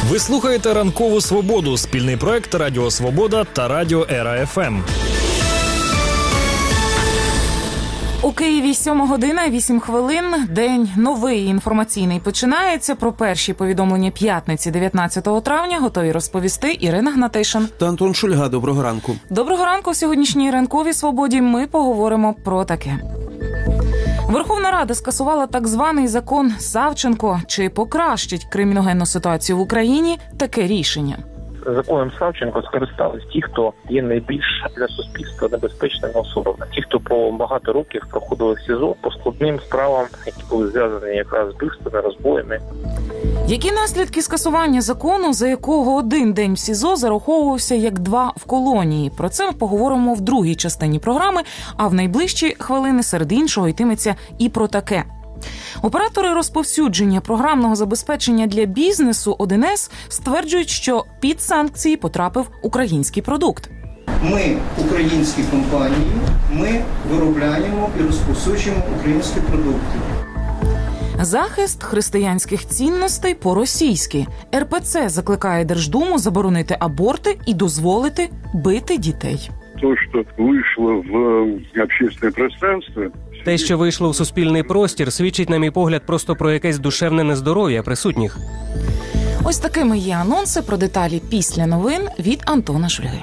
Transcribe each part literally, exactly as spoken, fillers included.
Ви слухаєте «Ранкову свободу» – спільний проект Радіо Свобода та Радіо Ера-ФМ. У Києві сьома година, вісім хвилин. День новий інформаційний починається. Про перші повідомлення п'ятниці, дев'ятнадцятого травня, готові розповісти Ірина Гнатишин та Антон Шульга. Доброго ранку. Доброго ранку. В сьогоднішній «Ранковій свободі» ми поговоримо про таке. Верховна Рада скасувала так званий закон Савченко. Чи покращить криміногенну ситуацію в Україні таке рішення? Законом Савченко скористались ті, хто є найбільш для суспільства небезпечними особами. Ті, хто по багато років проходили в СІЗО по складним справам, які були зв'язані якраз з вбивствами, розбоями. Які наслідки скасування закону, за якого один день в СІЗО зараховувався як два в колонії? Про це ми поговоримо в другій частині програми, а в найближчі хвилини серед іншого йтиметься і про таке. Оператори розповсюдження програмного забезпечення для бізнесу один ес стверджують, що під санкції потрапив український продукт. Ми, українські компанії, ми виробляємо і розповсюджуємо українські продукти. Захист християнських цінностей по-російськи. ер пе це закликає Держдуму заборонити аборти і дозволити бити дітей. То, що вийшло в общественне пространство, те, що вийшло в суспільний простір, свідчить, на мій погляд, просто про якесь душевне нездоров'я присутніх. Ось такими є анонси, про деталі після новин від Антона Шульги.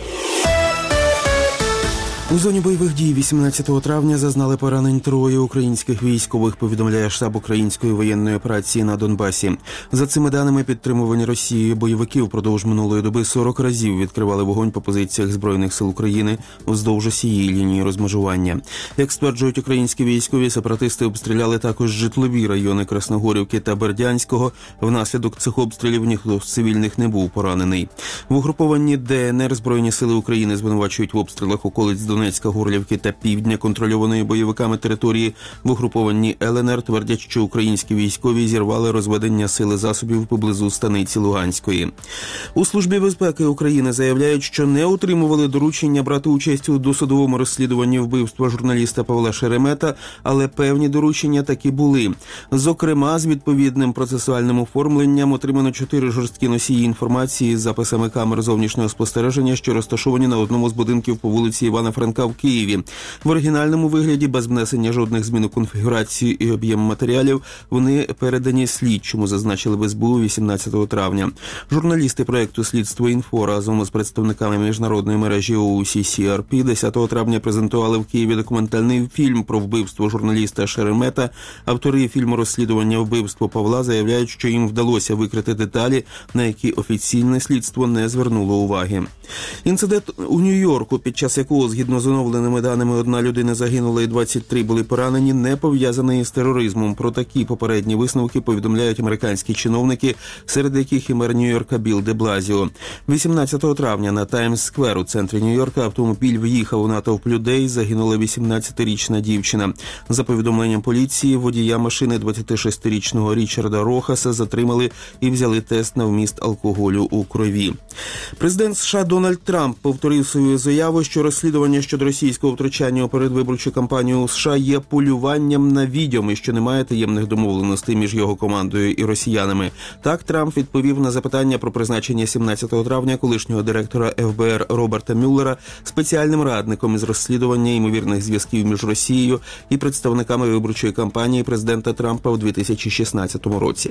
У зоні бойових дій вісімнадцятого травня зазнали поранень троє українських військових, повідомляє штаб української воєнної операції на Донбасі. За цими даними, підтримувані Росією бойовики впродовж минулої доби сорок разів відкривали вогонь по позиціях Збройних сил України вздовж усієї лінії розмежування. Як стверджують українські військові, сепаратисти обстріляли також житлові райони Красногорівки та Бердянського. Внаслідок цих обстрілів ніхто з цивільних не був поранений. В угрупованні де en ер Збройні сили України звинувачують в обстрілах околиць Донецька, Горлівки та півдня контрольованої бойовиками території. В угрупованні ел ен ер твердять, що українські військові зірвали розведення сили засобів поблизу станиці Луганської. У Службі безпеки України заявляють, що не отримували доручення брати участь у досудовому розслідуванні вбивства журналіста Павла Шеремета, але певні доручення таки були. Зокрема, з відповідним процесуальним оформленням отримано чотири жорсткі носії інформації з записами камер зовнішнього спостереження, що розташовані на одному з будинків по вулиці Івана Франка в Києві. В оригінальному вигляді, без внесення жодних змін у конфігурацію і об'єм матеріалів, вони передані слідчому, зазначили в ес бе у вісімнадцятого травня. Журналісти проєкту «Слідство інфо» разом з представниками міжнародної мережі о у сі сі ар пі десятого травня презентували в Києві документальний фільм про вбивство журналіста Шеремета. Автори фільму «Розслідування вбивства Павла» заявляють, що їм вдалося викрити деталі, на які офіційне слідство не звернуло уваги. Інцидент у Нью-Йорку, під час якого, згідно з оновленими даними, одна людина загинула і двадцять три були поранені, не пов'язаний із тероризмом. Про такі попередні висновки повідомляють американські чиновники, серед яких і мер Нью-Йорка Білл де Блазіо. вісімнадцятого травня на Таймс-сквер у центрі Нью-Йорка автомобіль в'їхав у натовп людей, загинула вісімнадцятирічна дівчина. За повідомленням поліції, водія машини двадцятишестирічного Річарда Рохаса затримали і взяли тест на вміст алкоголю у крові. Президент США Дональд Трамп повторив свою заяву, що розслідування щодо російського втручання у передвиборчу кампанію у США є полюванням на відьом і що немає таємних домовленостей між його командою і росіянами. Так Трамп відповів на запитання про призначення сімнадцятого травня колишнього директора еф бе ер Роберта Мюллера спеціальним радником із розслідування ймовірних зв'язків між Росією і представниками виборчої кампанії президента Трампа в дві тисячі шістнадцятому році.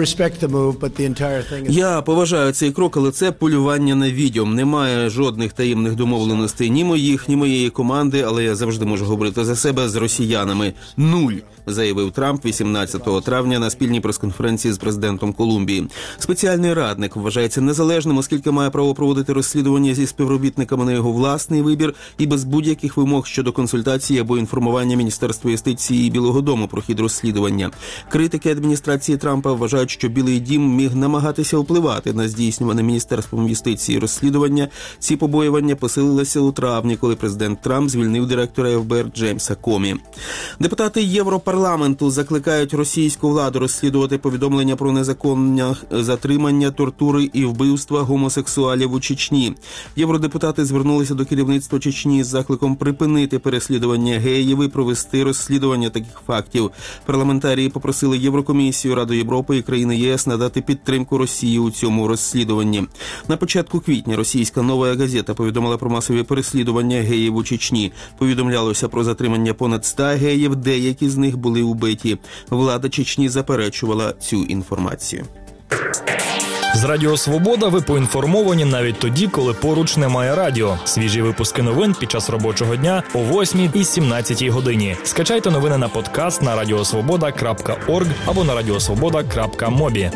Я поважаю цей крок, але це полювання на відьом. Немає жодних таємних домовленостей ні моїх, ні моєї команди, але я завжди можу говорити за себе з росіянами. Нуль, заявив Трамп вісімнадцятого травня на спільній прес-конференції з президентом Колумбії. Спеціальний радник вважається незалежним, оскільки має право проводити розслідування зі співробітниками на його власний вибір і без будь-яких вимог щодо консультації або інформування Міністерства юстиції і Білого дому про хід розслідування. Критики адміністрації Трампа вважають, що Білий дім міг намагатися впливати на здійснюване Міністерством юстиції розслідування. Ці побоювання посилилися у травні, коли президент Трамп звільнив директора еф бе ер Джеймса Комі. Депутати Європарламенту закликають російську владу розслідувати повідомлення про незаконне затримання, тортури і вбивства гомосексуалів у Чечні. Євродепутати звернулися до керівництва Чечні з закликом припинити переслідування геїв і провести розслідування таких фактів. Парламентарії попросили Єврокомісію, Раду Європи і країни ЄС надати підтримку Росії у цьому розслідуванні. На початку квітня російська «Нова газета» повідомила про масові переслідування геїв у Чечні. Повідомлялося про затримання понад ста геїв, деякі з них були вбиті. Влада Чечні заперечувала цю інформацію. З Радіо Свобода ви поінформовані навіть тоді, коли поруч немає радіо. Свіжі випуски новин під час робочого дня о восьмій і сімнадцятій годині. Скачайте новини на подкаст на радіосвобода крапка орг або на радіосвобода крапка мобі.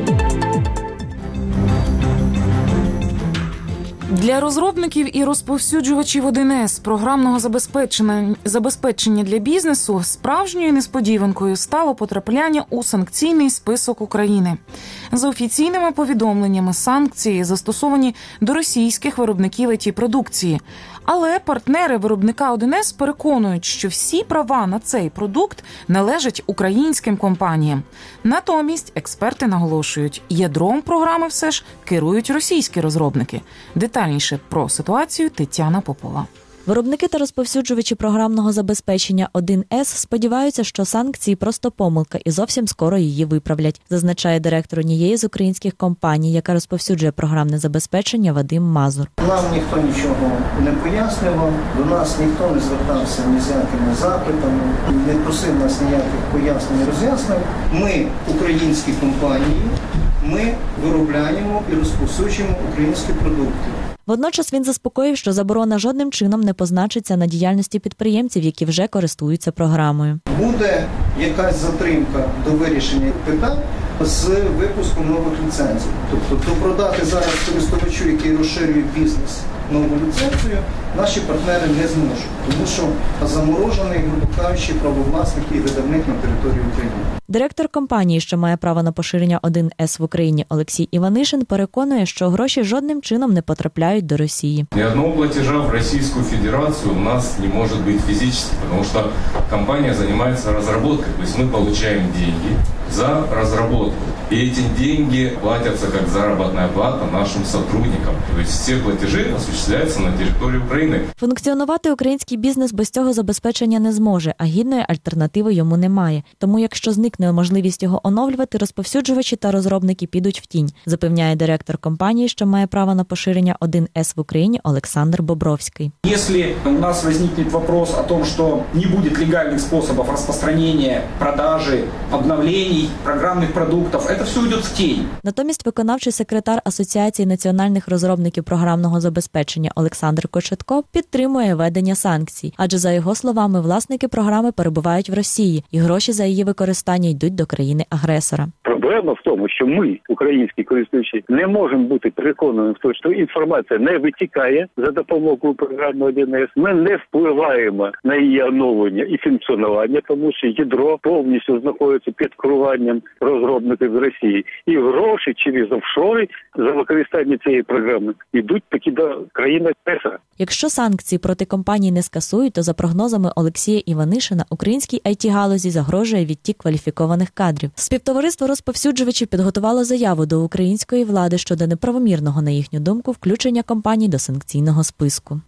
Для розробників і розповсюджувачів один ес програмного забезпечення, забезпечення для бізнесу справжньою несподіванкою стало потрапляння у санкційний список України. За офіційними повідомленнями, санкції застосовані до російських виробників ай ті-продукції. Але партнери виробника один ес переконують, що всі права на цей продукт належать українським компаніям. Натомість експерти наголошують, ядром програми все ж керують російські розробники. Детальніше про ситуацію Тетяна Попова. Виробники та розповсюджувачі програмного забезпечення один ес сподіваються, що санкції – просто помилка і зовсім скоро її виправлять, зазначає директор однієї з українських компаній, яка розповсюджує програмне забезпечення, Вадим Мазур. Нам ніхто нічого не пояснював, до нас ніхто не звертався ні з якими запитами, не просив нас ніяких пояснень і роз'яснень. Ми, українські компанії, ми виробляємо і розповсюджуємо українські продукти. Водночас він заспокоїв, що заборона жодним чином не позначиться на діяльності підприємців, які вже користуються програмою. Буде якась затримка до вирішення питань з випуском нових ліцензій. Тобто, то продати зараз користувачу, який розширює бізнес, нову ліцензію, наші партнери не зможуть, тому що заморожений, грубо кажучи, правовласник і видавник на території України. Директор компанії, що має право на поширення один ес в Україні, Олексій Іванишин, переконує, що гроші жодним чином не потрапляють до Росії. Ни одного платежа в Российскую Федерацию у нас не может быть физически, потому что компания занимается разработкой, то есть мы получаем деньги за разработку. И эти деньги платятся как заработная плата нашим сотрудникам. То есть все платежи осуществляются на территории України. Функціонувати український бізнес без цього забезпечення не зможе, а гідної альтернативи йому немає. Тому якщо зникне можливість його оновлювати, розповсюджувачі та розробники підуть в тінь, запевняє директор компанії, що має право на поширення один ес в Україні, Олександр Бобровський. Якщо у нас виникне вопрос о том, що не буде легальних способів розпространення, продажі, обновлень програмних продуктів, це все йде в тінь. Натомість виконавчий секретар Асоціації національних розробників програмного забезпечення Олександр Кочетко підтримує введення санкцій, адже за його словами, власники програми перебувають в Росії і гроші за її використання йдуть до країни-агресора. Проблема в тому, що ми, українські користувачі, не можемо бути переконаними в тому, що інформація не витікає за допомогою програми один ес. Ми не впливаємо на її оновлення і функціонування, тому що ядро повністю знаходиться під керуванням розробників з Росії. І гроші через офшори за використання цієї програми йдуть таки до країни-агресора. Якщо санкції проти компаній не скасують, то за прогнозами Олексія Іванишина, українській ай ті-галузі загрожує відтік кваліфікованих кадрів. Співтовариство розповсюджувачів підготувало заяву до української влади щодо неправомірного, на їхню думку, включення компаній до санкційного списку.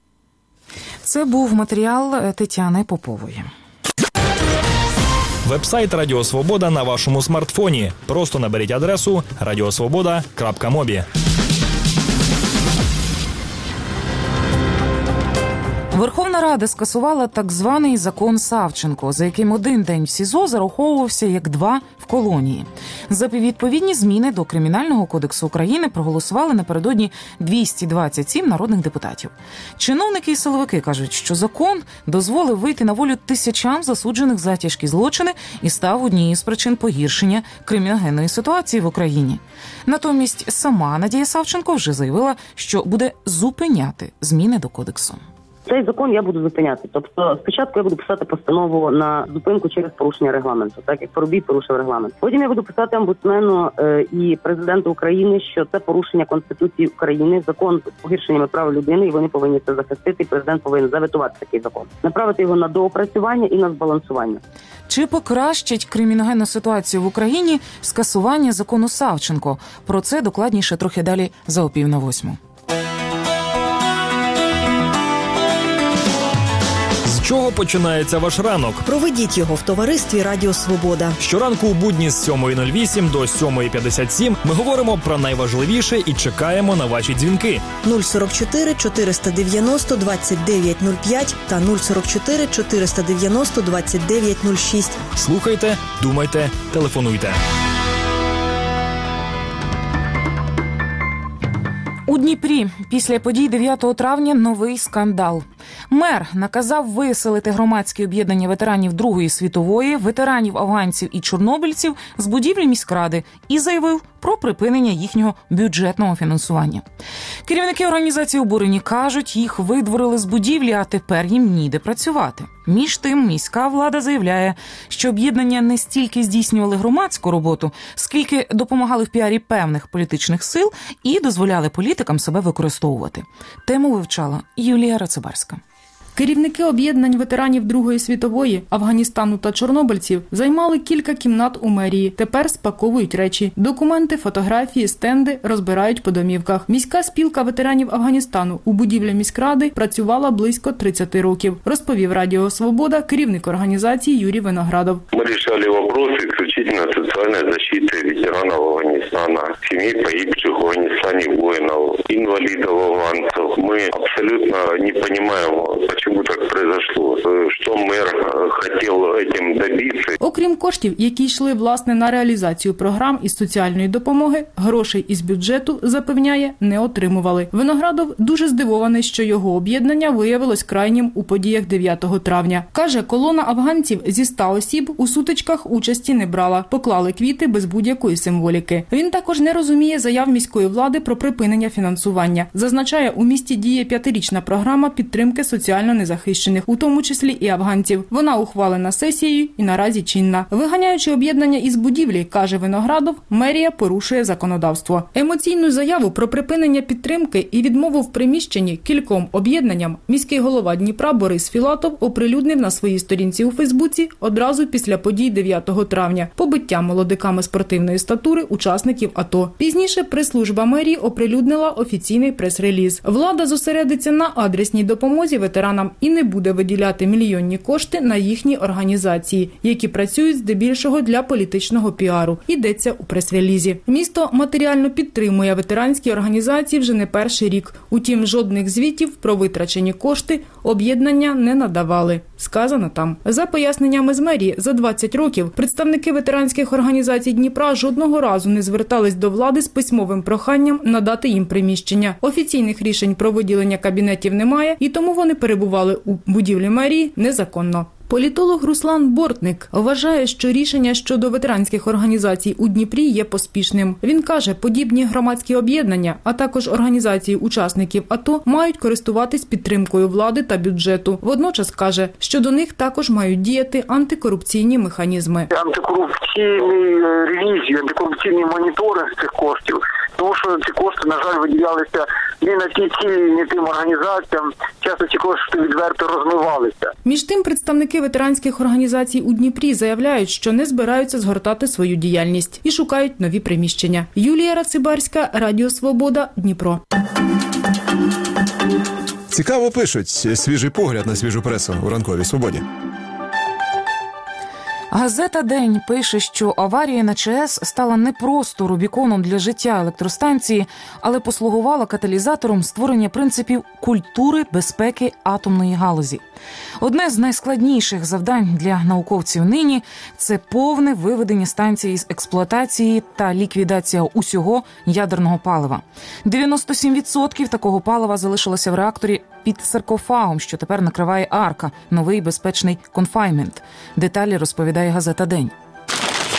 Це був матеріал Тетяни Попової. Вебсайт Радіо Свобода на вашому смартфоні. Просто наберіть адресу радіосвобода крапка мобі. Верховна Рада скасувала так званий закон Савченко, за яким один день в СІЗО зараховувався як два в колонії. За відповідні зміни до Кримінального кодексу України проголосували напередодні двісті двадцять сім народних депутатів. Чиновники і силовики кажуть, що закон дозволив вийти на волю тисячам засуджених за тяжкі злочини і став однією з причин погіршення криміногенної ситуації в Україні. Натомість сама Надія Савченко вже заявила, що буде зупиняти зміни до кодексу. цей закон я буду зупиняти. Тобто спочатку я буду писати постанову на зупинку через порушення регламенту, так як Парубій порушив регламент. Потім я буду писати омбудсмену е, і президенту України, що це порушення Конституції України, закон з погіршеннями прав людини, і вони повинні це захистити, і президент повинен заветувати такий закон. Направити його на доопрацювання і на збалансування. Чи покращить криміногенну ситуацію в Україні скасування закону Савченко? Про це докладніше трохи далі за опів на восьму. З чого починається ваш ранок? Проведіть його в товаристві Радіо Свобода. Щоранку у будні з сьомої нуль вісім до сьомої п'ятдесят сім ми говоримо про найважливіше і чекаємо на ваші дзвінки. нуль сорок чотири чотириста дев'яносто двадцять дев'ять нуль п'ять та нуль сорок чотири чотириста дев'яносто двадцять дев'ять нуль шість. Слухайте, думайте, телефонуйте. У Дніпрі після подій дев'ятого травня новий скандал. Мер наказав виселити громадське об'єднання ветеранів Другої світової, ветеранів афганців і чорнобильців з будівлі міськради і заявив про припинення їхнього бюджетного фінансування. Керівники організації обурені кажуть, їх видворили з будівлі, а тепер їм ніде працювати. Між тим, міська влада заявляє, що об'єднання не стільки здійснювали громадську роботу, скільки допомагали в піарі певних політичних сил і дозволяли політикам себе використовувати. Тему вивчала Юлія Рацибарська. Керівники об'єднань ветеранів Другої світової, Афганістану та чорнобильців займали кілька кімнат у мерії. Тепер спаковують речі. Документи, фотографії, стенди розбирають по домівках. Міська спілка ветеранів Афганістану у будівлі міськради працювала близько тридцять років, розповів Радіо Свобода керівник організації Юрій Виноградов. Ми вирішили питання исключительно соціальної захисти ветеранів Афганістана, сімей погибших в Афганістані воїнів, інвалідів афганців. Ми абсолютно не розуміємо, чому так произошло, що мер хотів цим добитися. Окрім коштів, які йшли, власне, на реалізацію програм із соціальної допомоги, грошей із бюджету, запевняє, не отримували. Виноградов дуже здивований, що його об'єднання виявилось крайнім у подіях дев'ятого травня. Каже, колона афганців зі ста осіб у сутичках участі не брала, поклали квіти без будь-якої символіки. Він також не розуміє заяв міської влади про припинення фінансування. Зазначає, у місті діє п'ятирічна програма підтримки соціально незахищених, у тому числі і афганців. Вона ухвалена сесією і наразі чинна. Виганяючи об'єднання із будівлі, каже Виноградов, мерія порушує законодавство. Емоційну заяву про припинення підтримки і відмову в приміщенні кільком об'єднанням міський голова Дніпра Борис Філатов оприлюднив на своїй сторінці у Фейсбуці одразу після подій дев'ятого травня, побиття молодиками спортивної статури учасників АТО. Пізніше прес-служба мерії оприлюднила офіційний прес-реліз. Влада зосередиться на адресній допомозі ветеранам і не буде виділяти мільйонні кошти на їхні організації, які працюють здебільшого для політичного піару, йдеться у прес-релізі. Місто матеріально підтримує ветеранські організації вже не перший рік. Утім, жодних звітів про витрачені кошти об'єднання не надавали. Сказано там. За поясненнями з мерії, за двадцять років представники ветеранських організацій Дніпра жодного разу не звертались до влади з письмовим проханням надати їм приміщення. Офіційних рішень про виділення кабінетів немає, і тому вони перебували у будівлі мерії незаконно. Політолог Руслан Бортник вважає, що рішення щодо ветеранських організацій у Дніпрі є поспішним. Він каже, подібні громадські об'єднання, а також організації учасників АТО мають користуватись підтримкою влади та бюджету. Водночас каже, що до них також мають діяти антикорупційні механізми. Антикорупційні ревізії, антикорупційні моніторинг цих коштів, тому що ці кошти, на жаль, виділялися не на ті цілі, не тим організаціям. Часто ці кошти відверто розмивалися. Між тим, представники ветеранських організацій у Дніпрі заявляють, що не збираються згортати свою діяльність і шукають нові приміщення. Юлія Рацибарська, Радіо Свобода, Дніпро. Цікаво пишуть. Свіжий погляд на свіжу пресу у ранковій свободі. Газета «День» пише, що аварія на ЧАЕС стала не просто рубіконом для життя електростанції, але послугувала каталізатором створення принципів культури безпеки атомної галузі. Одне з найскладніших завдань для науковців нині – це повне виведення станції з експлуатації та ліквідація усього ядерного палива. дев'яносто сім відсотків такого палива залишилося в реакторі під саркофагом, що тепер накриває арка – новий безпечний конфайнмент. Деталі розповідає газета «День».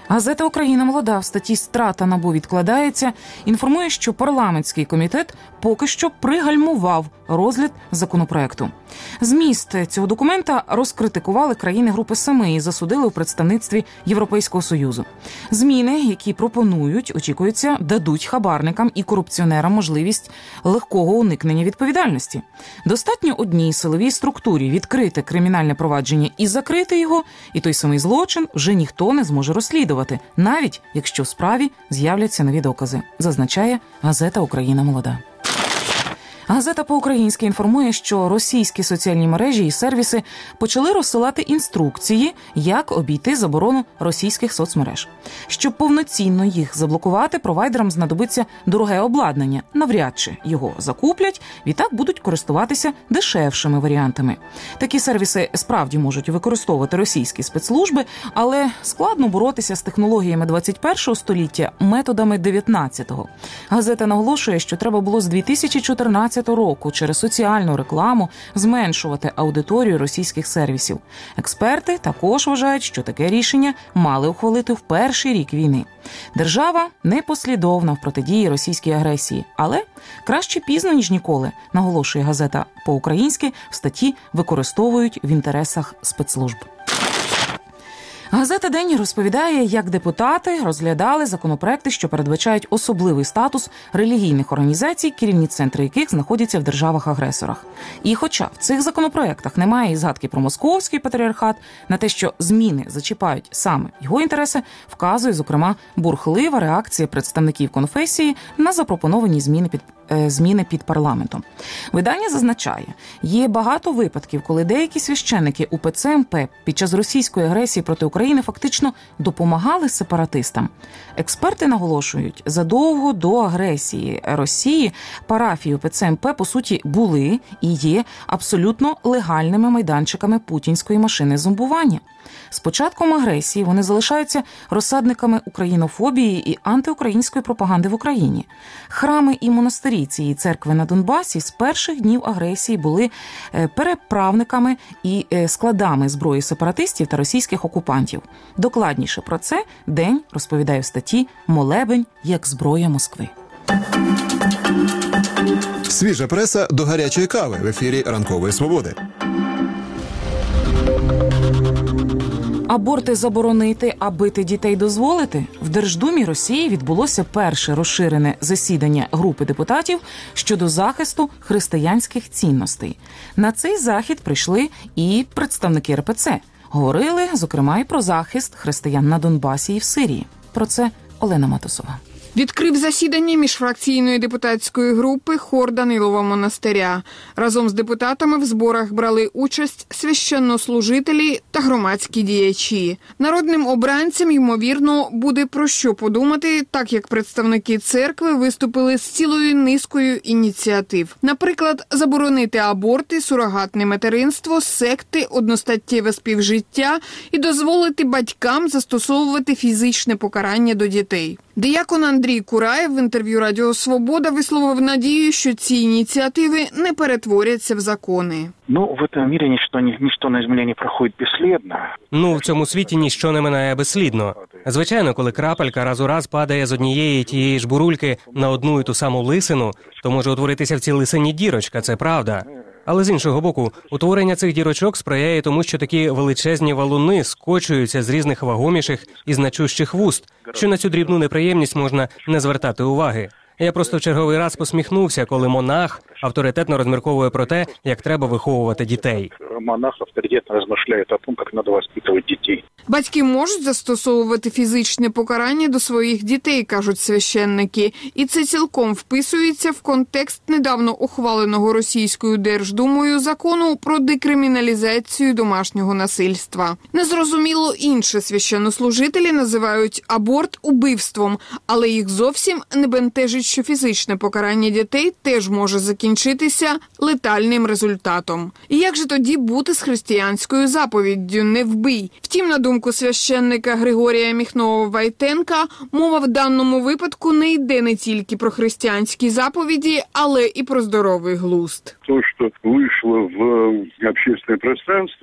Газета «Україна молода» в статті «Страта НАБУ відкладається» інформує, що парламентський комітет поки що пригальмував розгляд законопроекту. Зміст цього документа розкритикували країни Групи Семи і засудили у представництві Європейського Союзу. Зміни, які пропонують, очікується, дадуть хабарникам і корупціонерам можливість легкого уникнення відповідальності. Достатньо одній силовій структурі відкрити кримінальне провадження і закрити його, і той самий злочин вже ніхто не зможе розслідувати, навіть якщо в справі з'являться нові докази, зазначає газета «Україна молода». Газета по-українськи інформує, що російські соціальні мережі і сервіси почали розсилати інструкції, як обійти заборону російських соцмереж. Щоб повноцінно їх заблокувати, провайдерам знадобиться дороге обладнання. Навряд чи його закуплять, відтак будуть користуватися дешевшими варіантами. Такі сервіси справді можуть використовувати російські спецслужби, але складно боротися з технологіями двадцять першого століття методами дев'ятнадцятого. Газета наголошує, що треба було з дві тисячі чотирнадцятого року через соціальну рекламу зменшувати аудиторію російських сервісів. Експерти також вважають, що таке рішення мали ухвалити в перший рік війни. Держава непослідовна в протидії російській агресії, але краще пізно, ніж ніколи, наголошує газета по-українськи, в статті використовують в інтересах спецслужб. Газета «День» розповідає, як депутати розглядали законопроекти, що передбачають особливий статус релігійних організацій, керівні центри яких знаходяться в державах-агресорах. І хоча в цих законопроектах немає і згадки про московський патріархат, на те, що зміни зачіпають саме його інтереси, вказує, зокрема, бурхлива реакція представників конфесії на запропоновані зміни під зміни під парламентом. Видання зазначає, є багато випадків, коли деякі священники УПЦ МП під час російської агресії проти України фактично допомагали сепаратистам. Експерти наголошують, задовго до агресії Росії парафії УПЦ МП, по суті, були і є абсолютно легальними майданчиками путінської машини зомбування. З початком агресії вони залишаються розсадниками українофобії і антиукраїнської пропаганди в Україні. Храми і монастирі цієї церкви на Донбасі з перших днів агресії були переправниками і складами зброї сепаратистів та російських окупантів. Докладніше про це «День» розповідає в статті «Молебень як зброя Москви». Свіжа преса до гарячої кави в ефірі «Ранкової свободи». Аборти заборонити, а бити дітей дозволити? В Держдумі Росії відбулося перше розширене засідання групи депутатів щодо захисту християнських цінностей. На цей захід прийшли і представники ер пе це. Говорили, зокрема, і про захист християн на Донбасі і в Сирії. Про це Олена Матусова. Відкрив засідання міжфракційної депутатської групи хор Данилова монастиря. Разом з депутатами в зборах брали участь священнослужителі та громадські діячі. Народним обранцям, ймовірно, буде про що подумати, так як представники церкви виступили з цілою низкою ініціатив. Наприклад, заборонити аборти, сурогатне материнство, секти, одностаттєве співжиття і дозволити батькам застосовувати фізичне покарання до дітей. Диякон Андрій Кураєв в інтерв'ю Радіо Свобода висловив надію, що ці ініціативи не перетворяться в закони. Ну, в цьому світі ніщо, ніщо на землі не проходить безслідно. Ну, в цьому світі ніщо не минає безслідно. Звичайно, коли крапелька раз у раз падає з однієї тієї ж бурульки на одну і ту саму лисину, то може утворитися в цій лисині дірочка, це правда. Але з іншого боку, утворення цих дірочок сприяє тому, що такі величезні валуни скочуються з різних вагоміших і значущих вуст, що на цю дрібну неприємність можна не звертати уваги. Я просто в черговий раз посміхнувся, коли монах авторитетно розмірковує про те, як треба виховувати дітей. Монах авторитетно розмишляє про те, як треба виховувати дітей. Батьки можуть застосовувати фізичне покарання до своїх дітей, кажуть священники. І це цілком вписується в контекст недавно ухваленого Російською Держдумою закону про декриміналізацію домашнього насильства. Незрозуміло інше, священнослужителі називають аборт убивством, але їх зовсім не бентежить, що фізичне покарання дітей теж може закінчитися летальним результатом. І як же тоді бути з християнською заповіддю «не вбий»? Втім, на думку священника Григорія Міхнова-Вайтенка, мова в даному випадку не йде не тільки про християнські заповіді, але і про здоровий глузд. То, що вийшло в общественне пространство,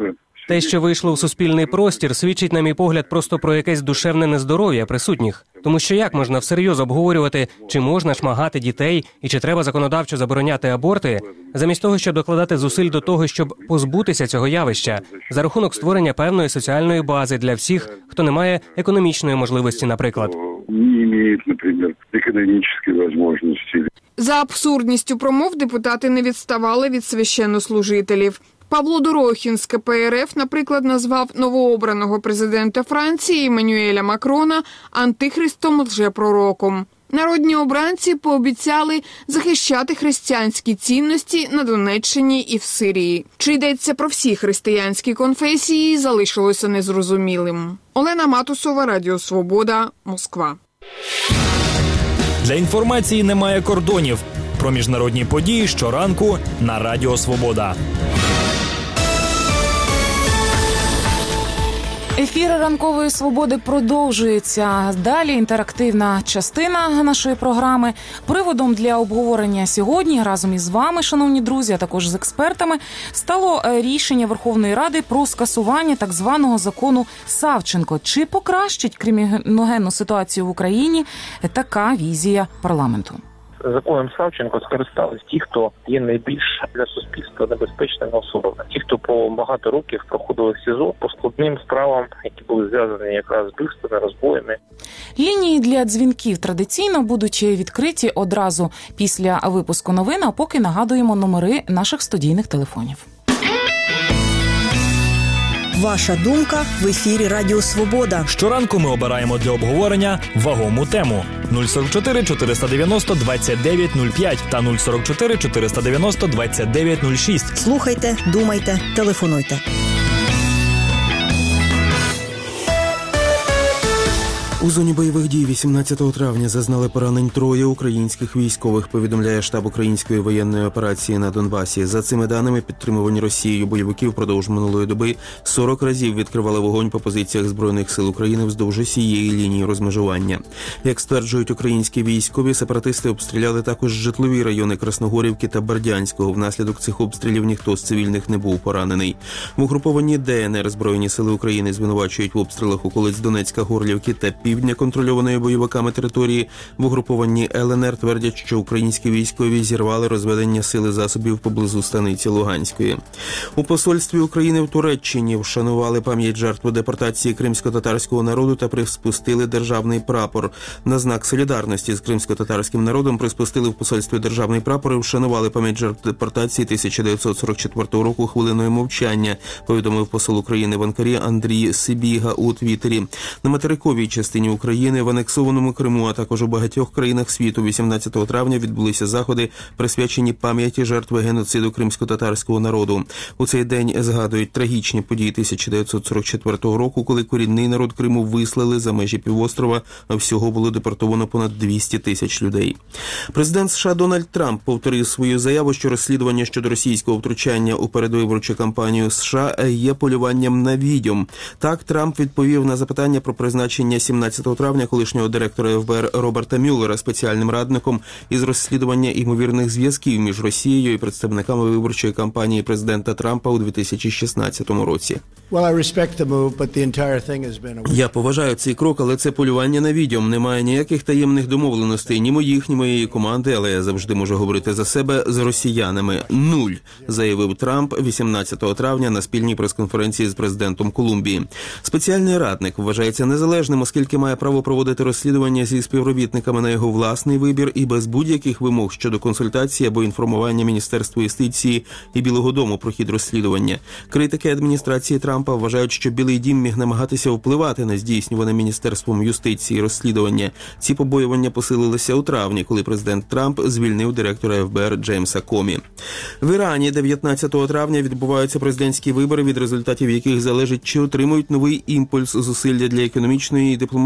Те, що вийшло у суспільний простір, свідчить, на мій погляд, просто про якесь душевне нездоров'я присутніх. Тому що як можна всерйоз обговорювати, чи можна шмагати дітей і чи треба законодавчо забороняти аборти, замість того, щоб докладати зусиль до того, щоб позбутися цього явища, за рахунок створення певної соціальної бази для всіх, хто не має економічної можливості, наприклад. Не мають, наприклад, економічної можливості. За абсурдністю промов депутати не відставали від священнослужителів. Павло Дорохін з ка пе ер еф, наприклад, назвав новообраного президента Франції Еммануеля Макрона антихристом-лжепророком. Народні обранці пообіцяли захищати християнські цінності на Донеччині і в Сирії. Чи йдеться про всі християнські конфесії, залишилося незрозумілим. Олена Матусова, Радіо Свобода, Москва. Для інформації немає кордонів. Про міжнародні події щоранку на Радіо Свобода. Ефір ранкової свободи продовжується. Далі інтерактивна частина нашої програми. Приводом для обговорення сьогодні разом із вами, шановні друзі, а також з експертами, стало рішення Верховної Ради про скасування так званого закону Савченко. Чи покращить криміногенну ситуацію в Україні така візія парламенту? Законом Савченко скористались ті, хто є найбільш для суспільства небезпечними особами. Ті, хто по багато років проходили в СІЗО по складним справам, які були зв'язані якраз з вбивствами, розбоями. Лінії для дзвінків традиційно будуть відкриті одразу після випуску новин, а поки нагадуємо номери наших студійних телефонів. Ваша думка в ефірі Радіо Свобода. Щоранку ми обираємо для обговорення вагому тему. нуль сорок чотири чотириста дев'яносто двадцять дев'ять нуль п'ять та нуль сорок чотири чотириста дев'яносто двадцять дев'ять нуль шість. Слухайте, думайте, телефонуйте. У зоні бойових дій вісімнадцятого травня зазнали поранень троє українських військових, повідомляє штаб української воєнної операції на Донбасі. За цими даними, підтримувані Росією бойовики впродовж минулої доби сорок разів відкривали вогонь по позиціях Збройних сил України вздовж усієї лінії розмежування. Як стверджують українські військові, сепаратисти обстріляли також житлові райони Красногорівки та Бердянського. Внаслідок цих обстрілів ніхто з цивільних не був поранений. В угрупованні де ен ер Збройні сили України звинувачують в обстрілах околиць Донецька, Горлівки та півдня контрольованої бойовиками території. В угрупованні ел ен ер твердять, що українські військові зірвали розведення сил і засобів поблизу станиці Луганської. У посольстві України в Туреччині вшанували пам'ять жертв депортації кримсько-татарського народу та приспустили державний прапор. На знак солідарності з кримсько-татарським народом приспустили в посольстві державний прапор і вшанували пам'ять жертв депортації тисяча дев'ятсот сорок четвертого року хвилиною мовчання, повідомив посол України в Анкарі Андрій Сибіга у Твіттері. На материковій частині України, в анексованому Криму, а також у багатьох країнах світу вісімнадцятого травня відбулися заходи, присвячені пам'яті жертв геноциду кримсько-татарського народу. У цей день згадують трагічні події тисяча дев'ятсот сорок четвертого року, коли корінний народ Криму вислали за межі півострова, а всього було депортовано понад двісті тисяч людей. Президент США Дональд Трамп повторив свою заяву, що розслідування щодо російського втручання у передвиборчу кампанію США є полюванням на відьом. Так, Трамп відповів на запитання про призначення сімнадцятого травня колишнього директора еф бе ер Роберта Мюллера спеціальним радником із розслідування ймовірних зв'язків між Росією і представниками виборчої кампанії президента Трампа у дві тисячі шістнадцятому році. Я поважаю цей крок, але це полювання на відьом. Немає ніяких таємних домовленостей ні моїх, ні моєї команди, але я завжди можу говорити за себе, з росіянами. Нуль, заявив Трамп вісімнадцятого травня на спільній прес-конференції з президентом Колумбії. Спеціальний радник вважається незалежним, оскільки має право проводити розслідування зі співробітниками на його власний вибір і без будь-яких вимог щодо консультації або інформування Міністерства юстиції і Білого дому про хід розслідування. Критики адміністрації Трампа вважають, що Білий дім міг намагатися впливати на здійснюване Міністерством юстиції розслідування. Ці побоювання посилилися у травні, коли президент Трамп звільнив директора еф бе ер Джеймса Комі. В Ірані дев'ятнадцятого травня відбуваються президентські вибори, від результатів яких залежить, чи отримують новий імпульс зусилля для економічної і дипломатичної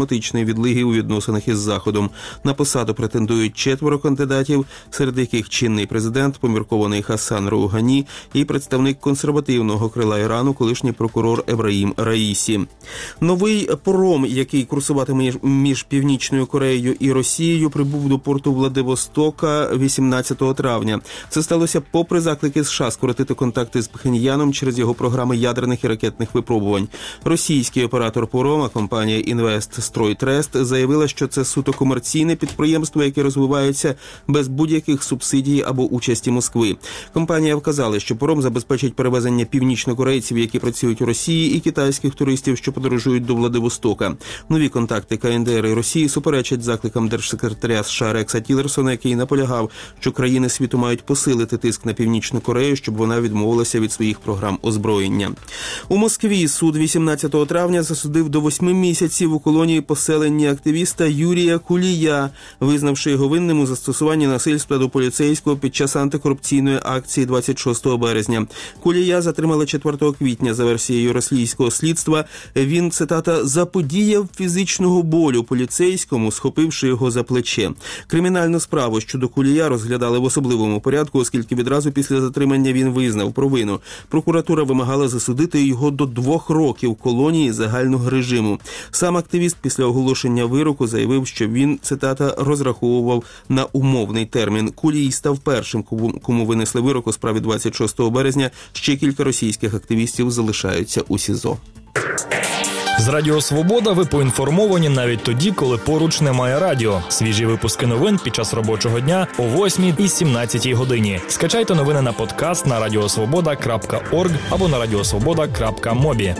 дипломатичної відлиги у відносинах із Заходом. На посаду претендують четверо кандидатів, серед яких чинний президент, поміркований Хасан Роухані, і представник консервативного крила Ірану, колишній прокурор Ебраїм Раїсі. Новий паром, який курсуватиме між Північною Кореєю і Росією, прибув до порту Владивостока вісімнадцятого травня. Це сталося попри заклики США скоротити контакти з Пхеньяном через його програми ядерних і ракетних випробувань. Російський оператор парома, компанія «Інвестстройтрест», заявила, що це суто комерційне підприємство, яке розвивається без будь-яких субсидій або участі Москви. Компанія вказала, що паром забезпечить перевезення північнокорейців, які працюють у Росії, і китайських туристів, що подорожують до Владивостока. Нові контакти КНДР і Росії суперечать закликам держсекретаря США Рекса Тілерсона, який наполягав, що країни світу мають посилити тиск на Північну Корею, щоб вона відмовилася від своїх програм озброєння. У Москві суд вісімнадцятого травня засудив до восьми місяців у колонії поселення активіста Юрія Кулія, визнавши його винним у застосуванні насильства до поліцейського під час антикорупційної акції двадцять шостого березня. Кулія затримали четвертого квітня. За версією російського слідства, він, цитата, «заподіяв фізичного болю поліцейському, схопивши його за плече». Кримінальну справу щодо Кулія розглядали в особливому порядку, оскільки відразу після затримання він визнав провину. Прокуратура вимагала засудити його до двох років колонії загального режиму. Сам активіст після оголошення вироку заявив, що він, цитата, розраховував на умовний термін. Кулій став першим, кому винесли вирок у справі двадцять шостого березня. Ще кілька російських активістів залишаються у СІЗО. З Радіо Свобода ви поінформовані навіть тоді, коли поруч немає радіо. Свіжі випуски новин під час робочого дня о восьмій і сімнадцятій годині. Скачайте новини на подкаст на радіосвобода крапка орг або на радіосвобода крапка мобі.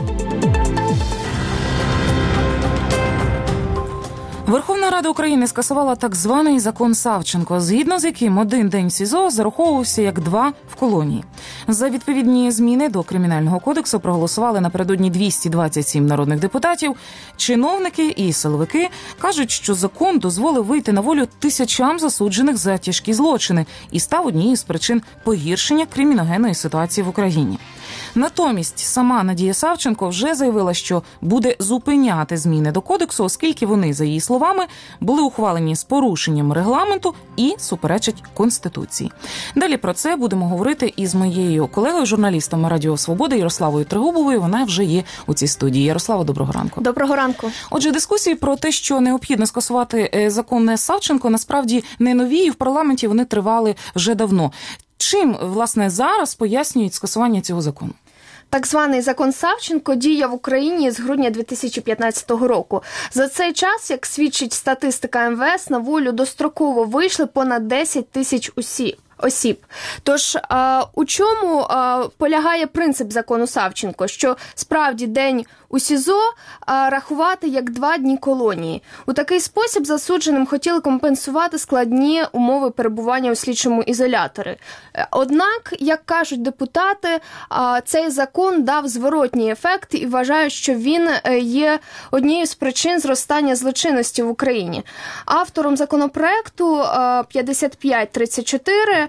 Верховна Рада України скасувала так званий закон Савченко, згідно з яким один день в СІЗО зараховувався як два в колонії. За відповідні зміни до Кримінального кодексу проголосували напередодні двісті двадцять сім народних депутатів. Чиновники і силовики кажуть, що закон дозволив вийти на волю тисячам засуджених за тяжкі злочини і став однією з причин погіршення криміногенної ситуації в Україні. Натомість сама Надія Савченко вже заявила, що буде зупиняти зміни до кодексу, оскільки вони, за її словами, були ухвалені з порушенням регламенту і суперечать Конституції. Далі про це будемо говорити із моєю колегою, журналістом Радіо Свобода Ярославою Трегубовою. Вона вже є у цій студії. Ярослава, доброго ранку. Доброго ранку. Отже, дискусії про те, що необхідно скасувати закон Савченко, насправді не нові, і в парламенті вони тривали вже давно. Чим, власне, зараз пояснюють скасування цього закону? Так званий закон Савченко діяв в Україні з грудня дві тисячі п'ятнадцятого року. За цей час, як свідчить статистика ем ве ес, на волю достроково вийшли понад десять тисяч осіб. осіб. Тож, а, у чому а, полягає принцип закону Савченко? Що справді день у СІЗО а, рахувати як два дні колонії. У такий спосіб засудженим хотіли компенсувати складні умови перебування у слідчому ізоляторі. Однак, як кажуть депутати, а, цей закон дав зворотній ефект і вважають, що він є однією з причин зростання злочинності в Україні. Автором законопроекту а, п'ятдесят п'ять тридцять чотири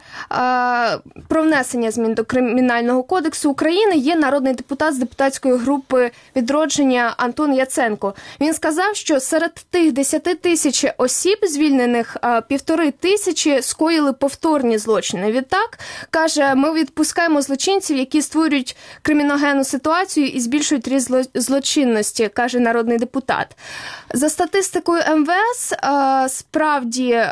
про внесення змін до Кримінального кодексу України є народний депутат з депутатської групи «Відродження» Антон Яценко. Він сказав, що серед тих десяти тисяч осіб, звільнених, півтори тисячі скоїли повторні злочини. Відтак, каже, ми відпускаємо злочинців, які створюють криміногенну ситуацію і збільшують ріст злочинності, каже народний депутат. За статистикою ем ве ес, справді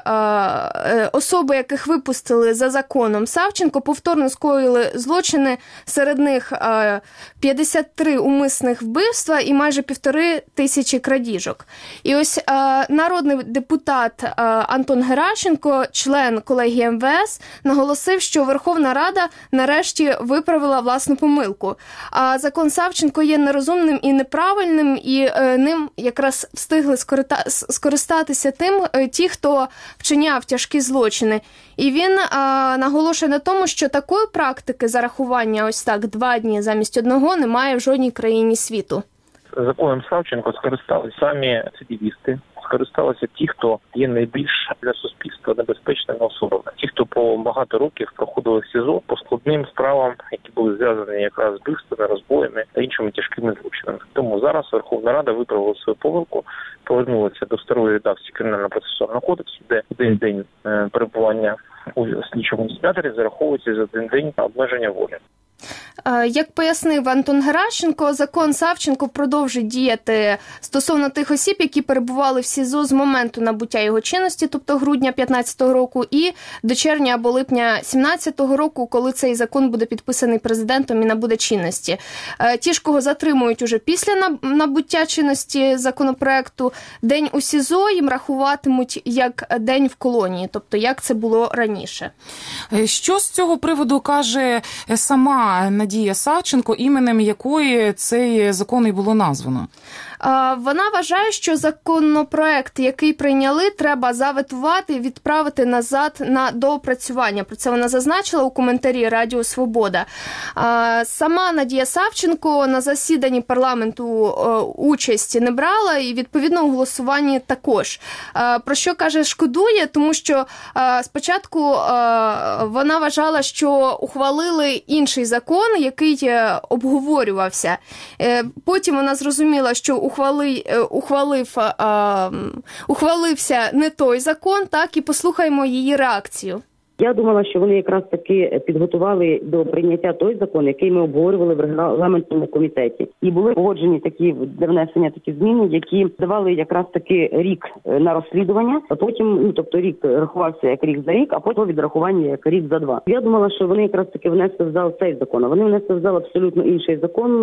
особи, яких випустили за законом Савченко, повторно скоїли злочини, серед них п'ятдесят три умисних вбивства і майже півтори тисячі крадіжок. І ось народний депутат Антон Геращенко, член колегії ем ве ес, наголосив, що Верховна Рада нарешті виправила власну помилку. А закон Савченко є нерозумним і неправильним, і ним якраз встигли скористатися тим ті, хто вчиняв тяжкі злочини. І він а, наголошує на тому, що такої практики зарахування ось так два дні замість одного немає в жодній країні світу. Законом Савченко скористалися самі рецидивісти, скористалися ті, хто є найбільш для суспільства небезпечними особами. Ті, хто по багато років проходили в СІЗО по складним справам, які були зв'язані якраз з вбивствами, розбоями та іншими тяжкими злочинами. Тому зараз Верховна Рада виправила свою помилку, повернулися до старої редакції Кримінально-процесуального кодексу, де один день перебування у слідчому ізоляторі зараховується за один день обмеження волі. Як пояснив Антон Геращенко, закон Савченко продовжить діяти стосовно тих осіб, які перебували в СІЗО з моменту набуття його чинності, тобто грудня п'ятнадцятого року, і до червня або липня сімнадцятого року, коли цей закон буде підписаний президентом і набуде чинності. Ті ж, кого затримують уже після набуття чинності законопроекту, день у СІЗО їм рахуватимуть як день в колонії, тобто як це було раніше. Що з цього приводу каже сама Надія Савченко, іменем якої цей закон і було названо? Вона вважає, що законопроект, який прийняли, треба заветувати і відправити назад на доопрацювання. Про це вона зазначила у коментарі Радіо Свобода. Сама Надія Савченко на засіданні парламенту участі не брала і відповідно у голосуванні також. Про що каже, шкодує, тому що спочатку вона вважала, що ухвалили інший закон, який обговорювався. Потім вона зрозуміла, що Ухвали, ухвалив, а, ухвалився не той закон, так, і послухаємо її реакцію. Я думала, що вони якраз таки підготували до прийняття той закон, який ми обговорювали в регламентному комітеті. І були погоджені такі для внесення такі зміни, які давали якраз таки рік на розслідування, а потім, ну, тобто рік рахувався як рік за рік, а потім відрахування як рік за два. Я думала, що вони якраз таки внесли в зал цей закон, а вони внесли в зал абсолютно інший закон.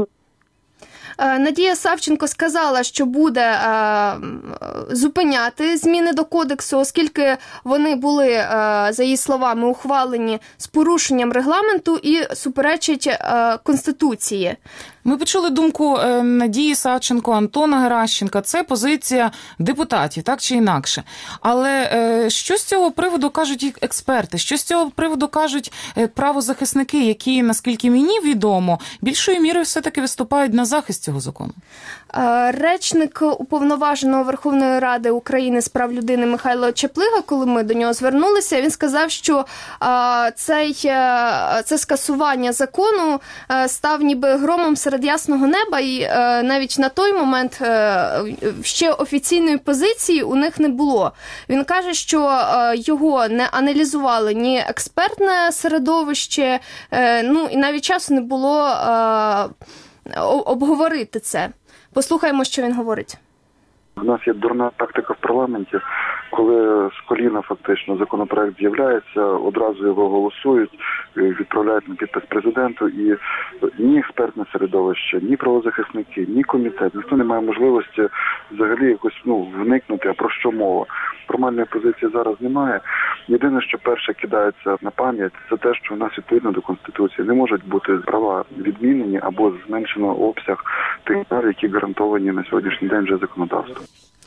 Надія Савченко сказала, що буде е, зупиняти зміни до кодексу, оскільки вони були, е, за її словами, ухвалені з порушенням регламенту і суперечать е, Конституції. Ми почули думку Надії Савченко, Антона Геращенка. Це позиція депутатів, так чи інакше. Але що з цього приводу кажуть експерти? Що з цього приводу кажуть правозахисники, які, наскільки мені відомо, більшою мірою все-таки виступають на захист цього закону? Речник Уповноваженого Верховної Ради України з прав людини Михайло Чаплига, коли ми до нього звернулися, він сказав, що цей, це скасування закону став ніби громом серед ясного неба, і навіть на той момент ще офіційної позиції у них не було. Він каже, що його не аналізували ні експертне середовище, ну і навіть часу не було обговорити це. Послухаємо, що він говорить. У нас є дурна практика в парламенті, коли з коліна фактично законопроект з'являється, одразу його голосують, відправляють на підпис президенту, і ні експертне середовище, ні правозахисники, ні комітет, ніхто не має можливості взагалі якось ну, вникнути, а про що мова. Формальної позиції зараз немає. Єдине, що перше кидається на пам'ять, це те, що у нас відповідно до Конституції не можуть бути права відмінені або зменшено обсяг тих прав, які гарантовані на сьогоднішній день вже законодавством.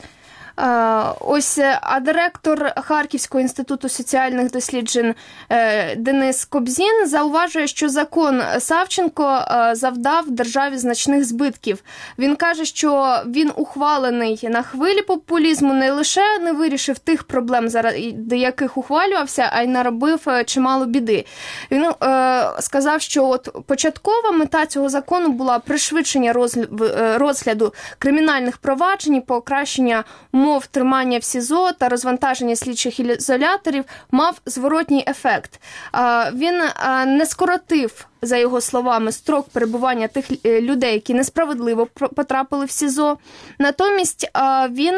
Ось, а директор Харківського інституту соціальних досліджень Денис Кобзін зауважує, що закон Савченко завдав державі значних збитків. Він каже, що він ухвалений на хвилі популізму, не лише не вирішив тих проблем, заради яких ухвалювався, а й наробив чимало біди. Він е, сказав, що от початкова мета цього закону була пришвидшення розгляду кримінальних проваджень, покращення умов тримання в СІЗО та розвантаження слідчих ізоляторів, мав зворотній ефект. Він не скоротив, за його словами, строк перебування тих людей, які несправедливо потрапили в СІЗО. Натомість він...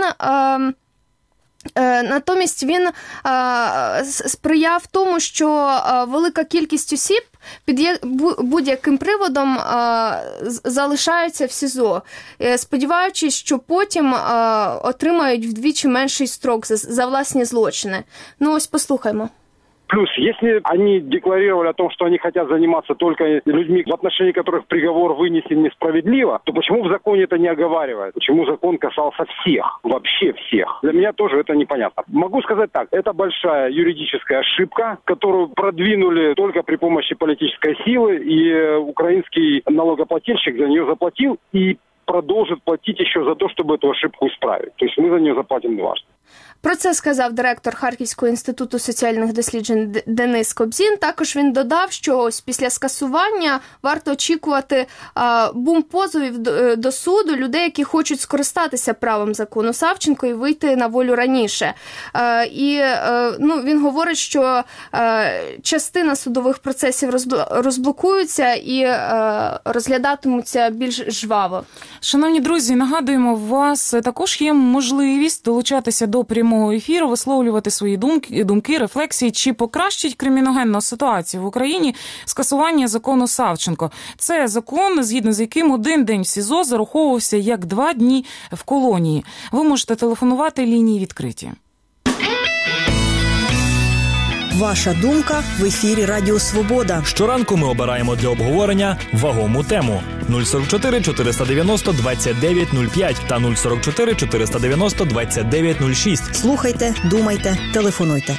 Натомість він сприяв тому, що велика кількість осіб під будь-яким приводом залишаються в СІЗО, сподіваючись, що потім отримають вдвічі менший строк за власні злочини. Ну ось послухаймо. Плюс, если они декларировали о том, что они хотят заниматься только людьми, в отношении которых приговор вынесен несправедливо, то почему в законе это не оговаривают? Почему закон касался всех, вообще всех? Для меня тоже это непонятно. Могу сказать так, это большая юридическая ошибка, которую продвинули только при помощи политической силы, и украинский налогоплательщик за нее заплатил и продолжит платить еще за то, чтобы эту ошибку исправить. То есть мы за нее заплатим дважды. Про це сказав директор Харківського інституту соціальних досліджень Денис Кобзін. Також він додав, що ось після скасування варто очікувати а, бум позовів до, до суду людей, які хочуть скористатися правом закону Савченко і вийти на волю раніше. А, і а, ну, він говорить, що а, частина судових процесів розблокуються і а, розглядатимуться більш жваво. Шановні друзі, нагадуємо, у вас також є можливість долучатися до прямого ефіру, висловлювати свої думки, думки, рефлексії, чи покращить криміногенну ситуацію в Україні скасування закону Савченко. Це закон, згідно з яким один день в СІЗО зараховувався як два дні в колонії. Ви можете телефонувати, лінії відкриті. Ваша думка в ефірі Радіо Свобода. Щоранку ми обираємо для обговорення вагому тему. нуль сорок чотири чотириста дев'яносто двадцять дев'ять нуль п'ять та нуль сорок чотири чотириста дев'яносто двадцять дев'ять нуль шість. Слухайте, думайте, телефонуйте.